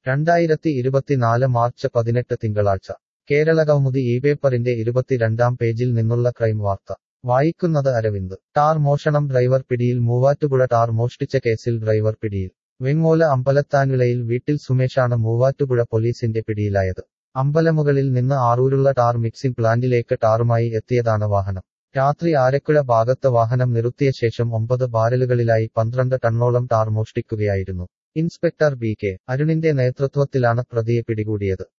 2024 March 18 തിങ്കളാഴ്ച കേരളകൗമുദി ഇപേപ്പറിന്റെ 22-ാം പേജിൽ നിന്നുള്ള ക്രൈം വാർത്ത വായിക്കുന്നത് അരവിന്ദ്. ടാർ മോഷണം ഡ്രൈവർ പിടിയിൽ. മൂവാറ്റുപുഴ ടാർ മോഷ്ടിച്ച കേസിൽ ഡ്രൈവർ പിടിയിൽ. വെങ്ങോല അമ്പലത്താൻവിളയിൽ വീട്ടിൽ സുമേഷാണ് മൂവാറ്റുപുഴ പോലീസിന്റെ പിടിയിലായത്. അമ്പലമുകളിൽ നിന്ന് ആറൂരുള്ള ടാർ മിക്സിംഗ് പ്ലാന്റിലേക്ക് ടാറുമായി എത്തിയതാണ് വാഹനം. രാത്രി ആരക്കുഴ ഭാഗത്ത് വാഹനം നിർത്തിയ ശേഷം 9 ബാരലുകളിലായി 12 ടണ്ണോളം ടാർ മോഷ്ടിക്കുകയായിരുന്നു. ഇൻസ്പെക്ടർ ബി കെ അരുണിന്റെ നേതൃത്വത്തിലാണ് പ്രതിയെ പിടികൂടിയത്.